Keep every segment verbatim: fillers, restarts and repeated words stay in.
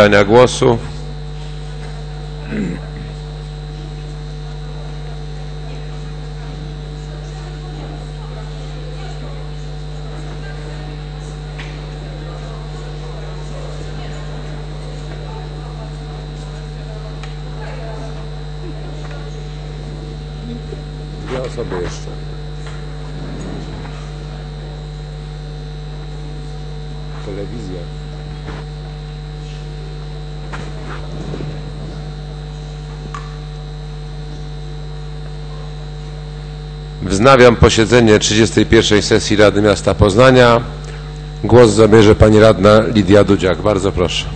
zabrania głosu. Dwie osoby jeszcze. Telewizja. Wznawiam posiedzenie trzydziestej pierwszej sesji Rady Miasta Poznania. Głos zabierze pani radna Lidia Dudziak. Bardzo proszę.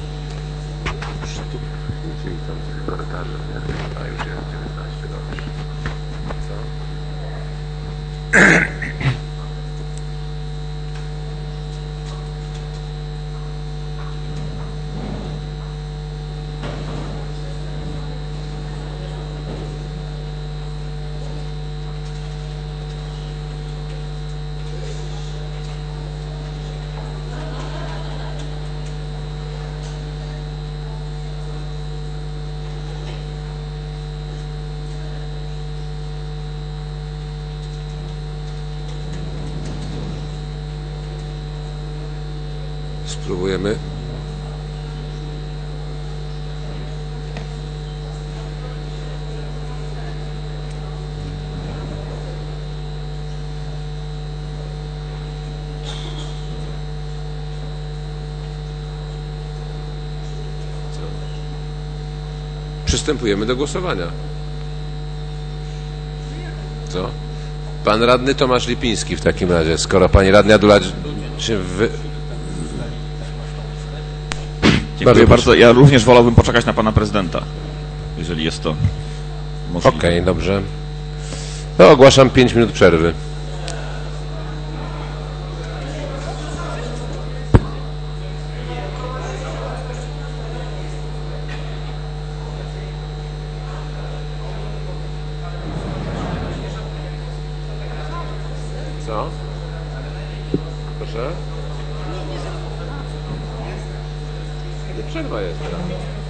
Spróbujemy. Przystępujemy do głosowania. Co? Pan radny Tomasz Lipiński w takim razie, skoro pani radna Dula się wy... Dziękuję bardzo, bardzo. Ja również wolałbym poczekać na pana prezydenta, jeżeli jest to możliwe. Okej, okay, dobrze. To ogłaszam pięć minut przerwy. Co? Proszę? Przerwa jest teraz.